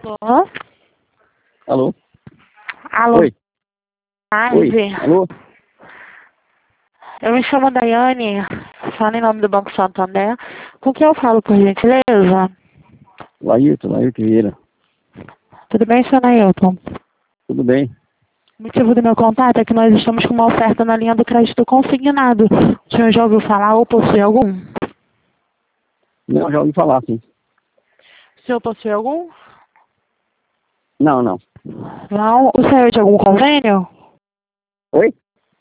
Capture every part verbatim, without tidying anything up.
Alô? Alô? Alô? Oi. Oi. Tarde. Alô? Eu me chamo Daiane, falo em nome do Banco Santander. Com quem eu falo, por gentileza? Laírton, Laírton Vieira. Tudo bem, senhor Ailton? Tudo bem? O motivo do meu contato é que nós estamos com uma oferta na linha do crédito consignado. O senhor já ouviu falar ou possui algum? Não, já ouvi falar, sim. O senhor possui algum? Não, não. Não? O senhor é de algum convênio? Oi?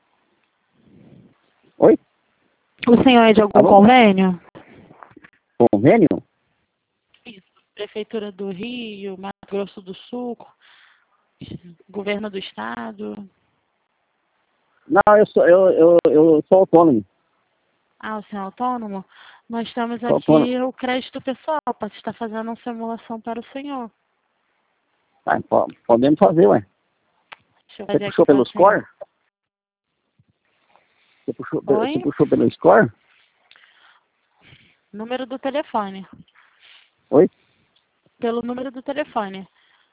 Oi? O senhor é de algum Alô? convênio? Convênio? Isso. Prefeitura do Rio, Mato Grosso do Sul, Governo do Estado. Não, eu sou, eu, eu, eu sou autônomo. Ah, o senhor é autônomo? Nós temos Sou autônomo. aqui o crédito pessoal para estar fazendo uma simulação para o senhor. Tá, po- podemos fazer, ué. Deixa eu Você fazer aqui puxou para pelo o senhor. score? Você puxou, pe- você Oi? puxou pelo score? Número do telefone. Oi? Pelo número do telefone.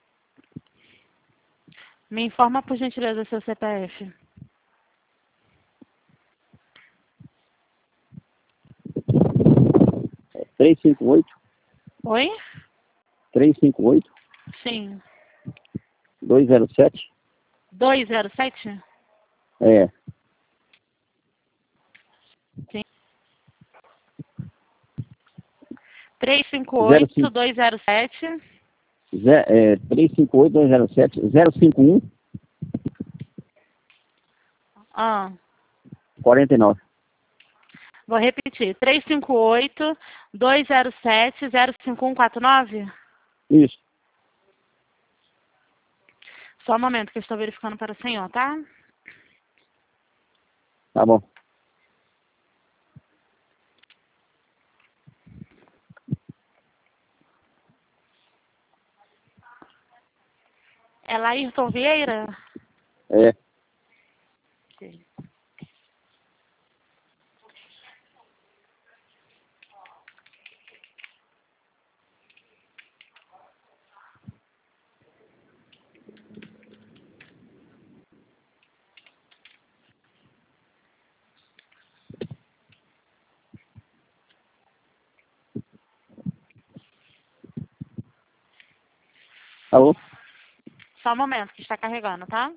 Me informa, por gentileza, seu C P F. É três cinco oito, Oi? três cinco oito, Sim. dois zero sete. dois zero sete? É, Sim. três cinco zero oito, cinco, dois zero sete. ze- é, três cinco oito, dois zero sete, zero cinco um, Ah, quarenta e nove. vou repetir. três cinco oito, dois zero sete, zero cinco um quatro nove? Isso. Só um momento que eu estou verificando para o senhor, tá? Tá bom. É Laírton Vieira? É. Ok. Alô? Só um momento que está carregando, tá?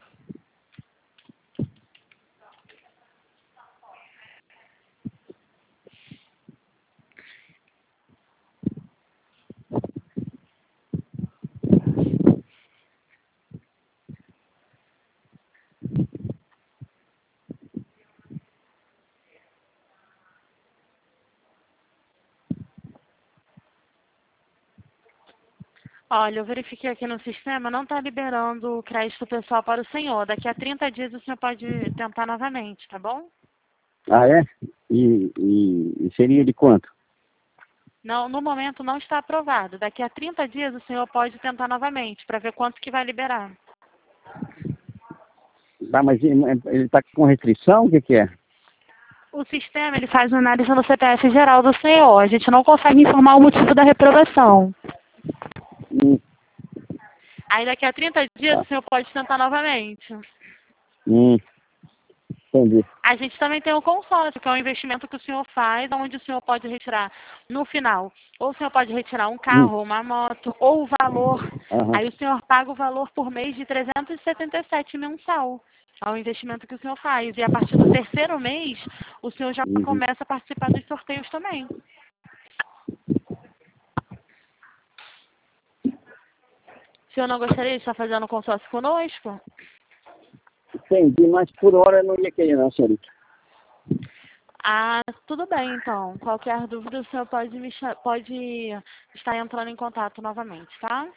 Olha, eu verifiquei aqui no sistema, não está liberando o crédito pessoal para o senhor. Daqui a trinta dias o senhor pode tentar novamente, tá bom? Ah, é? E, e, e seria de quanto? Não, no momento não está aprovado. Daqui a trinta dias o senhor pode tentar novamente, para ver quanto que vai liberar. Tá, mas ele ele tá com restrição? O que que é? O sistema, ele faz uma análise no C P F geral do senhor. A gente não consegue informar o motivo da reprovação. Hum, Aí daqui a trinta dias o tá. senhor pode tentar novamente. Hum, entendi. A gente também tem o consórcio, que é um investimento que o senhor faz, onde o senhor pode retirar no final. Ou o senhor pode retirar um Hum, carro, ou uma moto, ou o valor. aham. Aí o senhor paga o valor por mês de trezentos e setenta e sete mensal. É o investimento que o senhor faz. E a partir do terceiro mês, o senhor já Uhum. começa a participar dos sorteios também. O senhor não gostaria de estar fazendo consórcio conosco? Entendi, mas por hora eu não ia querer não, senhorita. Ah, tudo bem, então. Qualquer dúvida, o senhor pode, me cha- pode estar entrando em contato novamente, tá?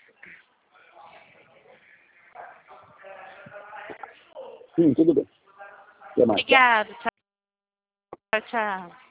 Sim, tudo bem. Até mais, tchau. Obrigada. Tchau, tchau.